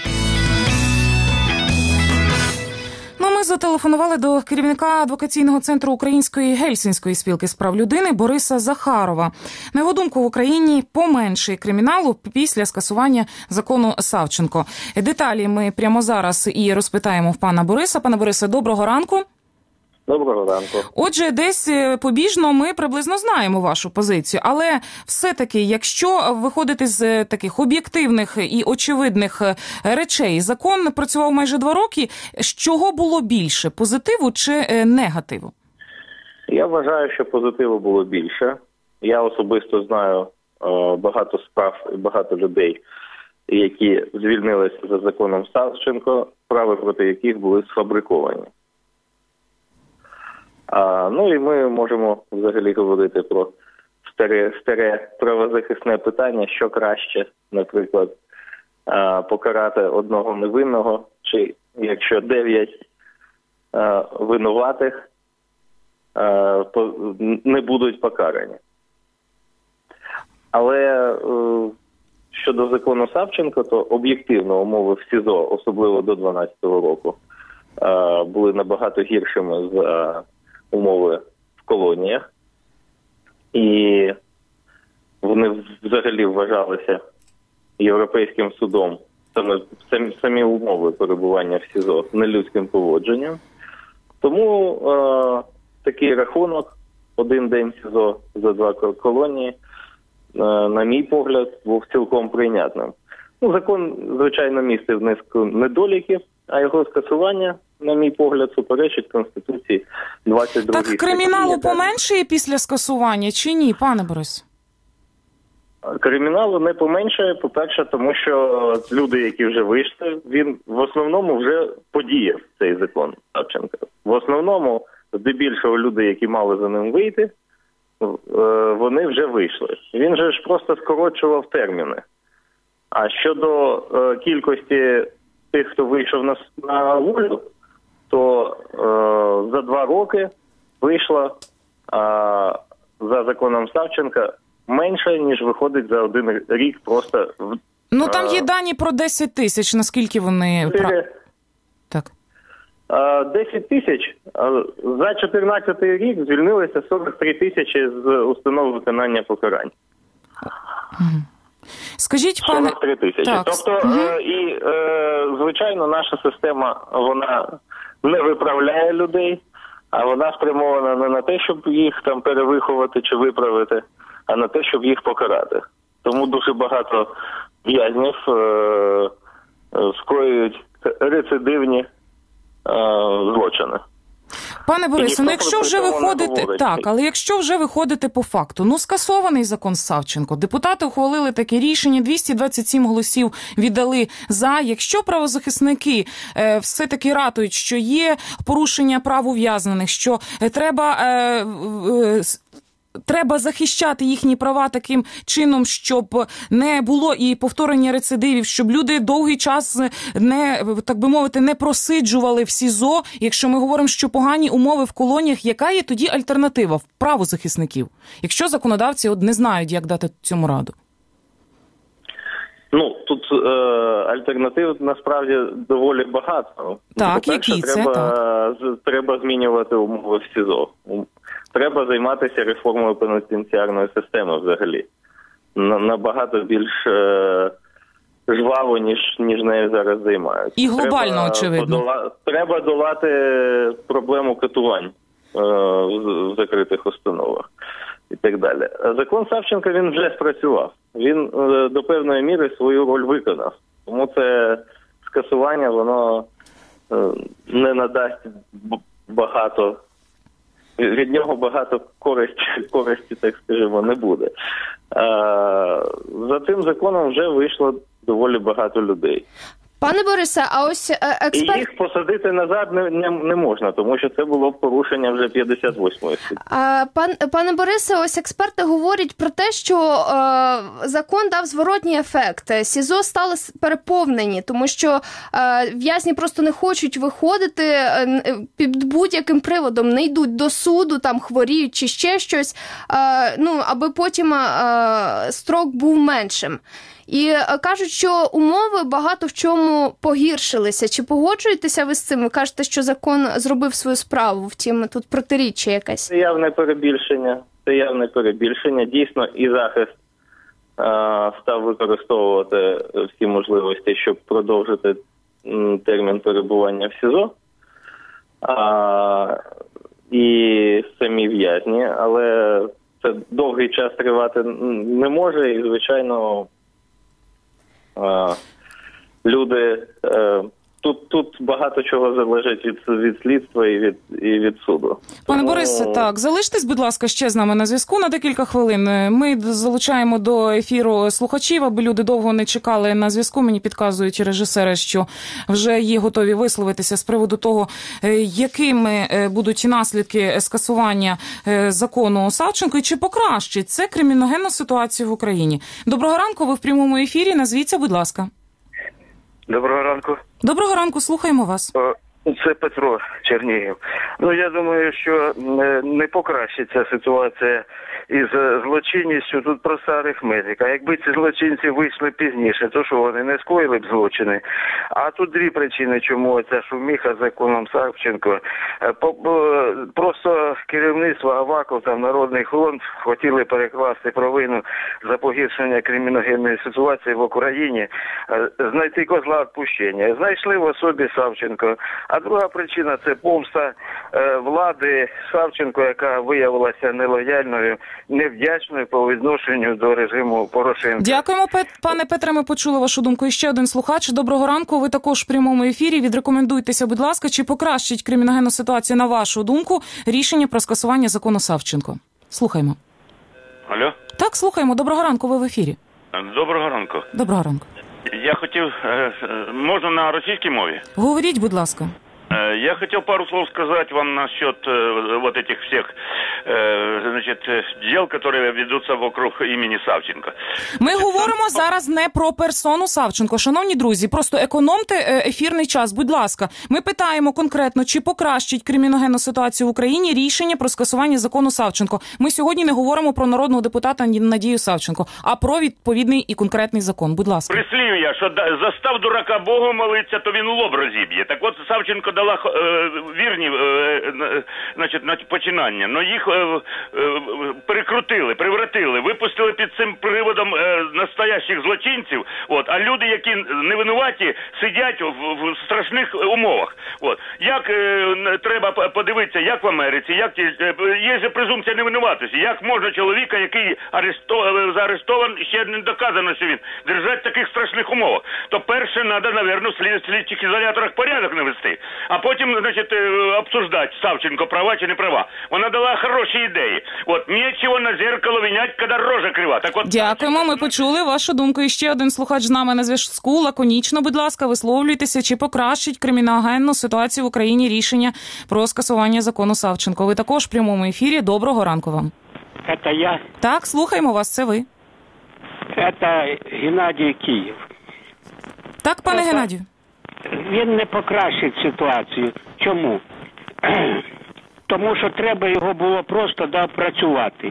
Ми зателефонували до керівника адвокаційного центру Української Гельсінської спілки з прав людини Бориса Захарова. На його думку, в Україні поменшає криміналу після скасування закону Савченко. Деталі ми прямо зараз і розпитаємо в пана Бориса. Пане Борисе, доброго ранку. Доброго ранку. Отже, десь побіжно ми приблизно знаємо вашу позицію, але все-таки, якщо виходити з таких об'єктивних і очевидних речей, закон працював майже два роки, з чого було більше, позитиву чи негативу? Я вважаю, що позитиву було більше. Я особисто знаю багато справ і багато людей, які звільнилися за законом Савченко, справи проти яких були сфабриковані. А, ну і ми можемо взагалі говорити про старе, старе правозахисне питання, що краще, наприклад, а, покарати одного невинного, чи якщо дев'ять а, винуватих а, по, не будуть покарані. Але а, щодо закону Савченко, то об'єктивно умови в СІЗО, особливо до дванадцятого року, а, були набагато гіршими за умови в колоніях, і вони взагалі вважалися Європейським судом саме самі, самі умови перебування в СІЗО нелюдським поводженням. Тому е, такий рахунок, один день в СІЗО за два колонії, е, на мій погляд, був цілком прийнятним. Ну, закон, звичайно, містив низку недоліків, а його скасування, на мій погляд, суперечить Конституції двадцять другої. Так криміналу поменшає після скасування чи ні, пане Борис? Криміналу не поменшає, по-перше, тому що люди, які вже вийшли, він в основному вже подіяв цей закон Савченка. В основному, здебільшого, люди, які мали за ним вийти, вони вже вийшли. Він же ж просто скорочував терміни. А щодо е, кількості тих, хто вийшов на, на волю, то е, за два роки вийшло е, за законом Савченка менше, ніж виходить за один рік просто. В, ну там є дані про десять тисяч, наскільки вони... Е, так. Е, десять тисяч. Е, за чотирнадцятий рік звільнилися сорок три тисячі з установ виконання покарань. Угу. Скажіть, пане... сорок три тисячі. Так. Тобто, угу. е, і, е, звичайно, наша система, вона не виправляє людей, а вона спрямована не на те, щоб їх там перевиховати чи виправити, а на те, щоб їх покарати. Тому дуже багато в'язнів е, е, скоюють рецидивні е, злочини. Пане Борисе, ну якщо вже виходити, так, але якщо вже виходити по факту, ну скасований закон Савченко, депутати ухвалили таке рішення, двісті двадцять сім голосів віддали за, якщо правозахисники е, все-таки ратують, що є порушення прав ув'язнених, що е, треба... Е, е, Треба захищати їхні права таким чином, щоб не було і повторення рецидивів, щоб люди довгий час не, так би мовити, не просиджували в СІЗО. Якщо ми говоримо, що погані умови в колоніях, яка є тоді альтернатива в правозахисників? Якщо законодавці от не знають, як дати цьому раду. Ну, тут е, альтернатив насправді доволі багато. Так, які це? Треба, так. треба змінювати умови в СІЗО. Треба займатися реформою пенітенціарної системи взагалі. Набагато більш е, жваво, ніж, ніж нею зараз займаються. І глобально, треба очевидно. Подола... Треба долати проблему катувань е- в закритих установах і так далі. Закон Савченко, він вже спрацював. Він е- до певної міри свою роль виконав. Тому це скасування, воно е- не надасть багато, від нього багато користі, користі, так скажімо, не буде. А, за тим законом вже вийшло доволі багато людей. Пане Борисе, а ось експерт... І їх посадити назад не, не, не можна, тому що це було б порушення вже п'ятдесят восьмої статті. Пан, пане Борисе, ось експерти говорять про те, що е, закон дав зворотній ефект. СІЗО стали переповнені, тому що е, в'язні просто не хочуть виходити е, під будь-яким приводом, не йдуть до суду, там хворіють чи ще щось, е, ну, аби потім е, строк був меншим. І кажуть, що умови багато в чому погіршилися. Чи погоджуєтеся ви з цим? Ви кажете, що закон зробив свою справу, втім тут протиріччя якесь. Це явне перебільшення. Це явне перебільшення. Дійсно, і захист е, став використовувати всі можливості, щоб продовжити м, термін перебування в СІЗО. А, і самі в'язні. Але це довгий час тривати не може і, звичайно, люди, тут, тут багато чого залежить від, від слідства і від, і від суду. Пане Тому... Борисе, так, залиштесь, будь ласка, ще з нами на зв'язку на декілька хвилин. Ми залучаємо до ефіру слухачів, аби люди довго не чекали на зв'язку. Мені підказують режисери, що вже є готові висловитися з приводу того, якими будуть наслідки скасування закону Савченко і чи покращить це криміногенну ситуацію в Україні. Доброго ранку, ви в прямому ефірі, назвіться, будь ласка. Доброго ранку. Доброго ранку, слухаємо вас. Це Петро, Чернігів. Ну, я думаю, що не покращиться ситуація із злочинністю. Тут проста арифметика. Якби ці злочинці вийшли пізніше, то що вони не скоїли б злочини? А тут дві причини, чому ця шуміха з законом Савченко. Просто керівництво Аваков, там Народний фронт хотіли перекласти провину за погіршення криміногенної ситуації в Україні, знайти козла відпущення. Знайшли в особі Савченко. А друга причина – це помста е, влади Савченко, яка виявилася нелояльною, невдячною по відношенню до режиму Порошенка. Дякуємо, пане Петре, ми почули вашу думку. І ще один слухач. Доброго ранку, ви також в прямому ефірі. Відрекомендуйтеся, будь ласка, чи покращить криміногенну ситуацію, на вашу думку, рішення про скасування закону Савченко? Слухаємо. Алло? Так, слухаємо. Доброго ранку, ви в ефірі. Доброго ранку. Доброго ранку. Я хотів, можна на російській мові? Говоріть, будь ласка. Я хотел пару слов сказать вам насчет э, вот этих всех э, значит, дел, которые ведутся вокруг имени Савченко. Ми говоримо зараз не про персону Савченко. Шановні друзі, просто економте ефірний час, будь ласка. Ми питаємо конкретно, чи покращить криміногенну ситуацію в Україні рішення про скасування закону Савченко. Ми сьогодні не говоримо про народного депутата Надію Савченко, а про відповідний і конкретний закон. Будь ласка. Прислів'я, що застав дурака Богу молиться, то він лоб розіб'є. Так от Савченко дала е, вірні е, значить, на починання, але їх е, е, перекрутили, превратили, випустили під цим приводом е, настоящих злочинців, от, а люди, які не винуваті, сидять в, в страшних умовах. От. Як е, треба подивитися, як в Америці, як е, є же презумпція невинуватості, як можна чоловіка, який арешто, заарештований, ще не доказано, що він держать в таких страшних умовах. То перше треба, мабуть, в слідчих ізоляторах порядок навести, а потім, значить, обсуждати Савченко права чи не права. Вона дала хороші ідеї. От, нічого на зеркало винять, коли рожа крива. Так от... Дякуємо, ми почули вашу думку. І ще один слухач з нами на зв'язку. Лаконічно, будь ласка, висловлюйтеся, чи покращить криміногенну ситуацію в Україні рішення про скасування закону Савченко. Ви також в прямому ефірі. Доброго ранку вам. Це я. Так, слухаємо вас, це ви. Це Геннадій, Київ. Так, пане Це... Геннадію. Він не покращить ситуацію. Чому? Тому що треба його було просто доопрацювати.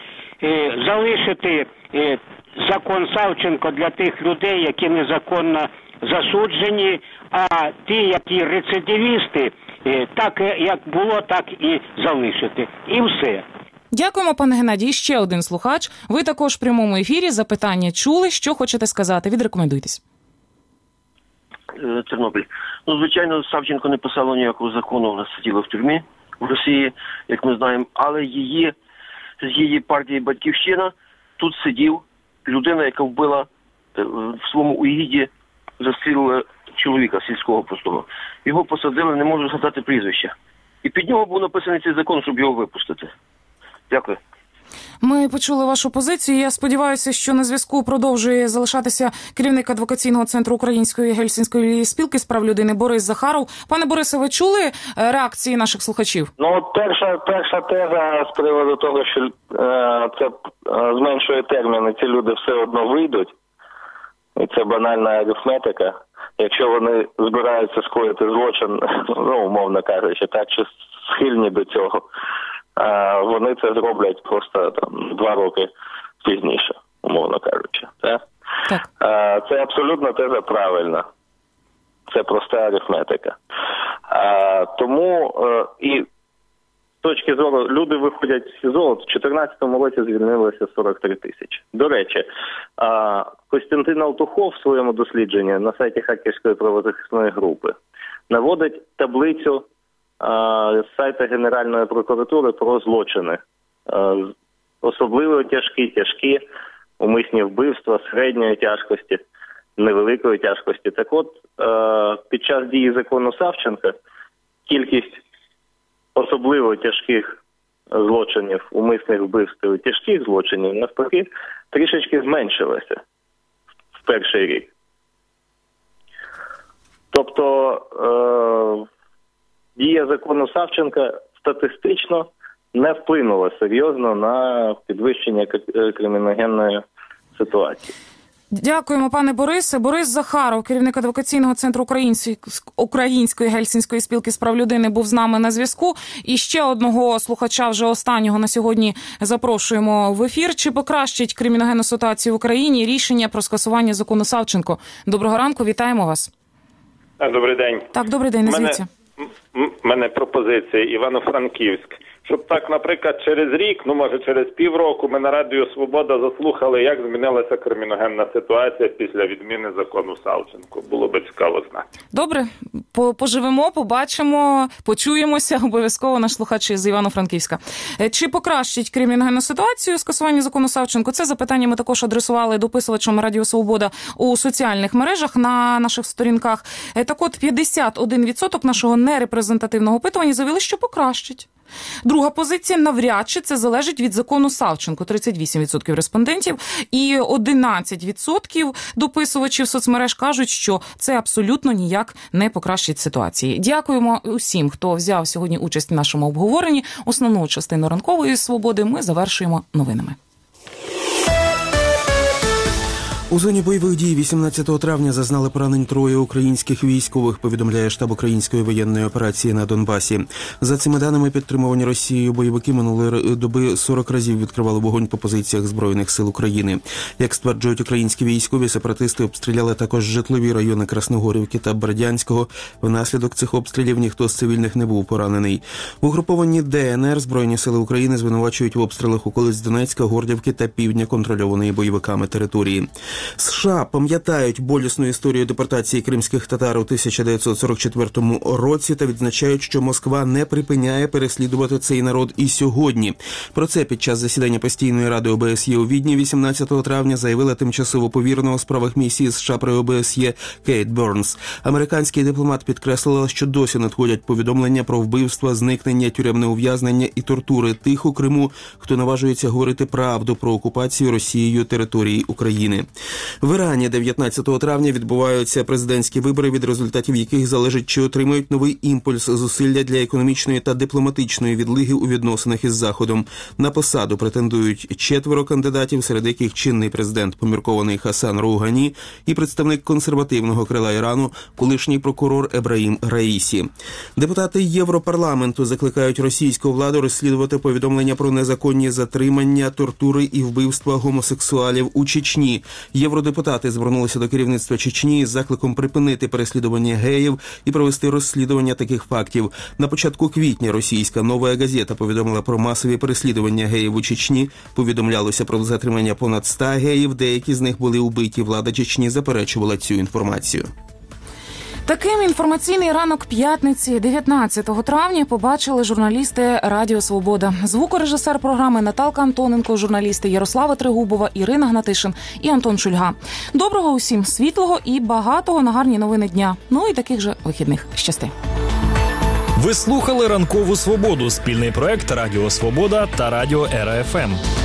Залишити закон Савченко для тих людей, які незаконно засуджені, а ті, які рецидивісти, так як було, так і залишити. І все. Дякуємо, пане Геннадій. І ще один слухач. Ви також в прямому ефірі. Запитання чули, що хочете сказати? Відрекомендуйтесь. Тернопіль. Ну, звичайно, Савченко не писала ніякого закону, вона сиділа в тюрмі в Росії, як ми знаємо, але її, з її партії «Батьківщина» тут сидів людина, яка вбила в своєму уїзді, застрілила чоловіка сільського простого. Його посадили, не можу згадати прізвище. І під нього був написаний цей закон, щоб його випустити. Дякую. Ми почули вашу позицію. Я сподіваюся, що на зв'язку продовжує залишатися керівник адвокаційного центру Української Гельсінської спілки з прав людини Борис Захаров. Пане Борисе, ви чули реакції наших слухачів? Ну, от перша, перша теза з приводу того, що е, це е, зменшує терміни, ці люди все одно вийдуть. І це банальна арифметика. Якщо вони збираються скоїти злочин, ну, умовно кажучи, так, чи схильні до цього, а вони це зроблять просто там два роки пізніше, умовно кажучи. Так? Так. А, це абсолютно теза правильна. Це проста арифметика. А, тому а, і з точки зору, люди виходять з СІЗО, в дві тисячі чотирнадцятому році звільнилося сорок три тисячі. До речі, а, Костянтин Алтухов в своєму дослідженні на сайті Харківської правозахисної групи наводить таблицю з сайта Генеральної прокуратури про злочини. Особливо тяжкі, тяжкі, умисні вбивства, середньої тяжкості, невеликої тяжкості. Так от, під час дії закону Савченка кількість особливо тяжких злочинів, умисних вбивств і тяжких злочинів, навпаки, трішечки зменшилася в перший рік. Тобто, дія закону Савченка статистично не вплинула серйозно на підвищення криміногенної ситуації. Дякуємо, пане Борисе. Борис Захаров, керівник адвокаційного центру Української Гельсінської спілки з прав людини, був з нами на зв'язку. І ще одного слухача, вже останнього на сьогодні, запрошуємо в ефір. Чи покращить криміногенну ситуацію в Україні рішення про скасування закону Савченко? Доброго ранку, вітаємо вас. Добрий день. Так, добрий день, назвіться. У мене пропозиція Івано-Франківськ. Щоб так, наприклад, через рік, ну може через півроку, ми на Радіо Свобода заслухали, як змінилася криміногенна ситуація після відміни закону Савченко. Було би цікаво знати. Добре, поживемо, побачимо, почуємося обов'язково наш слухач з Івано-Франківська. Чи покращить криміногенну ситуацію скасування закону Савченко? Це запитання ми також адресували дописувачам Радіо Свобода у соціальних мережах на наших сторінках. Так от, п'ятдесят один відсоток нашого нерепрезентативного опитування заявили, що покращить. Друга позиція – навряд чи це залежить від закону Савченко, тридцять вісім відсотків респондентів, і одинадцять відсотків дописувачів соцмереж кажуть, що це абсолютно ніяк не покращить ситуації. Дякуємо усім, хто взяв сьогодні участь в нашому обговоренні. Основну частину ранкової свободи ми завершуємо новинами. У зоні бойових дій вісімнадцятого травня зазнали поранень троє українських військових, повідомляє штаб української воєнної операції на Донбасі. За цими даними, підтримувані Росією бойовики минулої доби сорок разів відкривали вогонь по позиціях Збройних сил України. Як стверджують українські військові, сепаратисти обстріляли також житлові райони Красногорівки та Бердянського. Внаслідок цих обстрілів ніхто з цивільних не був поранений. В угрупованні Де Ен Ер Збройні сили України звинувачують в обстрілах околиць Донецька, Горлівки та півдня контрольованої бойовиками території. США пам'ятають болісну історію депортації кримських татар у тисяча дев'ятсот сорок четвертому році та відзначають, що Москва не припиняє переслідувати цей народ і сьогодні. Про це під час засідання постійної ради О Б С Є у Відні вісімнадцятого травня заявила тимчасово повірена у справах місії США при О Б С Є Кейт Бернс. Американський дипломат підкреслила, що досі надходять повідомлення про вбивства, зникнення, тюремне ув'язнення і тортури тих у Криму, хто наважується говорити правду про окупацію Росією території України. В Ірані дев'ятнадцятого травня відбуваються президентські вибори, від результатів яких залежить, чи отримають новий імпульс зусилля для економічної та дипломатичної відлиги у відносинах із Заходом. На посаду претендують четверо кандидатів, серед яких чинний президент поміркований Хасан Роугані і представник консервативного крила Ірану, колишній прокурор Ебраїм Раїсі. Депутати Європарламенту закликають російську владу розслідувати повідомлення про незаконні затримання, тортури і вбивства гомосексуалів у Чечні. Євродепутати звернулися до керівництва Чечні з закликом припинити переслідування геїв і провести розслідування таких фактів. На початку квітня російська «Новая газета» повідомила про масові переслідування геїв у Чечні. Повідомлялося про затримання понад ста геїв, деякі з них були убиті. Влада Чечні заперечувала цю інформацію. Таким інформаційний ранок п'ятниці, дев'ятнадцятого травня, побачили журналісти Радіо Свобода. Звукорежисер програми Наталка Антоненко, журналісти Ярослава Тригубова, Ірина Гнатишин і Антон Шульга. Доброго усім, світлого і багатого на гарні новини дня. Ну і таких же вихідних. Щасти. Ви слухали «Ранкову Свободу» – спільний проект Радіо Свобода та Радіо Ера еф ем.